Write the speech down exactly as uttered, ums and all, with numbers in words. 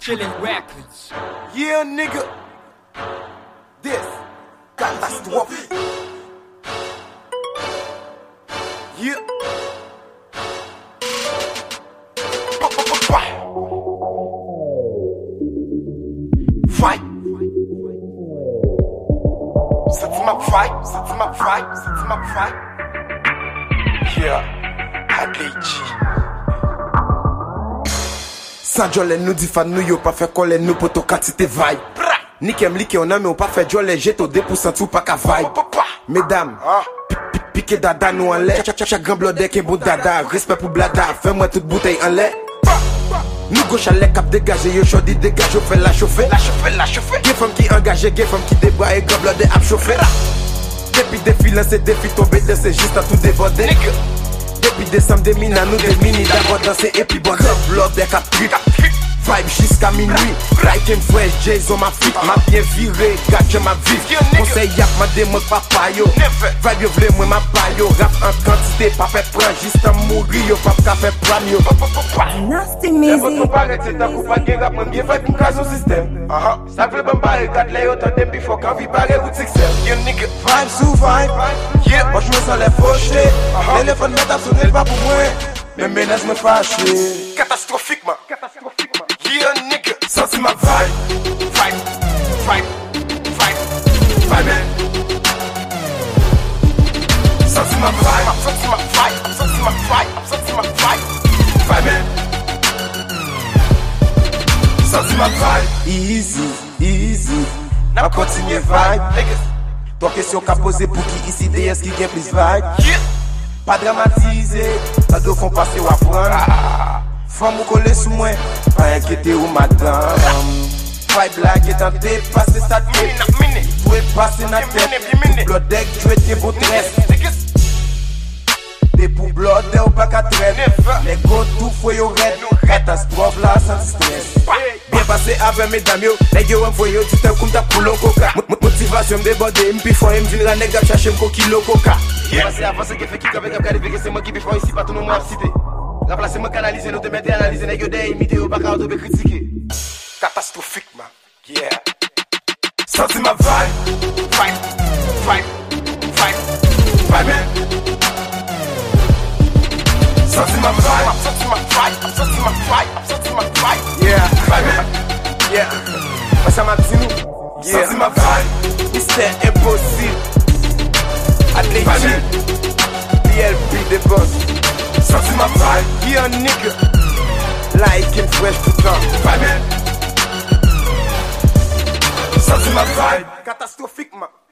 Chillin' Records. Yeah, nigga. This catastrophe. Yeah. Fight. C'est ma fight. C'est ma fight. C'est ma fight. Yeah. Adleji. Sans jolé nous dit fan nous yo pas fait coller nous poto quantité vaille. Nikem like on a mais on pas fait jolé jet au deux pour cent tout pas qu'à vaille. Mesdames, piqué dada nous en lait. Chaque grand blodé qui bon dada. Respect pour blada. Fais-moi toute bouteille en lait. Nous gauche à lait cap dégagé. Yo chaudy dégage. Yo fait la chauffer. La chauffer, la chauffer. Gay femme qui engagé. Gay femme qui déboie. Et grand blodé à chauffer. Depuis défilant c'est défi tombé de c'est juste à tout déborder. Depuis décembre des mines à nous des mini d'abord danser et puis bon blood des cap trip. Vibe jusqu'à minuit. Like and fresh, Jason ma fit. M'a bien viré, gâche ma vie. Conseil yap ma démon papa yo. Vibe yo vle moi ma bayo. Rap en quantité, pas fait prendre. Juste à mourir yo, pas qu'à faire prendre yo. Nasty music. Votre parent c'est ta coupe à guerre rap. Moi bien vibe pour casse au système. Ça veut pas barrer, garde les autres dem before quand vi barrer ou succès. Yo nigga, vibe sous vibe. Yeah, moi je me sens les fauchés. Téléphone met à sonner pas pour moi. Mais menace me fâche. Catastrophiquement. Catastrophiquement. Yeah, nigga. Senti ma vibe. Vibe. Vibe. Vibe. Vibe. Senti ma vibe. Senti ma vibe. Senti ma vibe. Senti ma vibe. Vibe. Senti ma vibe. Easy. Easy. N'a continué vibe. Toi question qu'a posé pour qui ici D S qui gagne plus vibe. Yeah. Pas dramatiser, ça doit font passer ou apprendre. Femme ou coller sous moi, pas inquiéter ou madame. Vibe blague et tenter, passer sa tête. Tu es passer na tête. Blood deck, tu es tes beaux tresses. Des pour blood ou pas qu'à traîner. Les gars tout fouillent au raid. Catastrophe là sans stress. Bien passé avec mesdames yo. Les gars envoyé au titre comme ta poule au coca. Motivation me déborder, m'pi faut m'vin raner gars chercher m'ko kilo coca. Bien passé avant ce qui fait kick avec un gars de c'est moi qui bifo ici pas tout le monde cité. Remplacer moi canaliser nous te mettre analyser les gars des imiter ou pas qu'à te critiquer. Catastrophiquement. Yeah. Senti ma vibe. Vibe. Vibe. Vibe. Vibe. Senti ma vibe. Senti ma vibe. Senti ma vibe. Senti ma vibe. Yeah. Vibe. Yeah. Mas ça m'a dit nous. Yeah. Senti ma vibe. Mister Impossible. Adleji. B L P des boss. Senti ma vibe. Yeah nigga. Like and fresh tout le temps. Vibe. Senti ma vibe. Catastrophiquement.